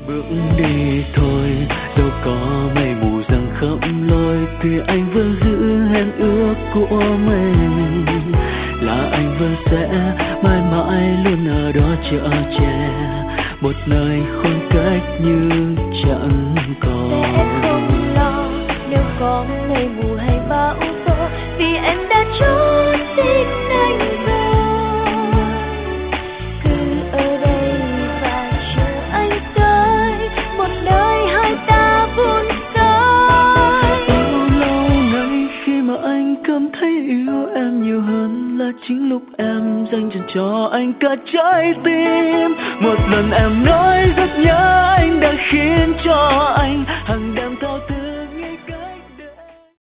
Bước đi thôi, đâu có mây mù giăng khắp lối, thì anh vẫn giữ hẹn ước của mình, là anh vẫn sẽ mãi mãi luôn ở đó chờ che, một nơi khoảng cách như chẳng còn. Sẽ không lo nếu có mây mù hay bão tố, vì em đã chốt tin anh rồi. Cứ ở đây và chờ anh tới, một nơi hai ta vun tới. Bao lâu nay khi mà anh cảm thấy yêu em nhiều hơn, là chính lúc em dành cho anh cả trái tim. Một lần em nói rất nhớ anh đã khiến cho anh hàng đêm